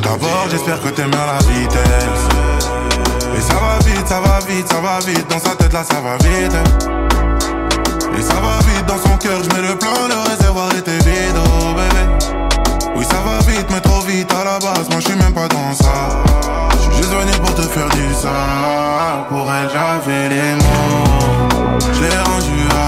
D'abord j'espère que t'aimes bien la vitesse. Et ça va vite, ça va vite, ça va vite. Dans sa tête là ça va vite. Et ça va vite dans son cœur, je mets le plein, le réservoir était vide, oh bébé. Oui ça va vite mais trop vite à la base, moi je suis même pas dans ça. Je suis juste venu pour te faire du ça. Pour elle j'avais les mots, je l'ai rendu à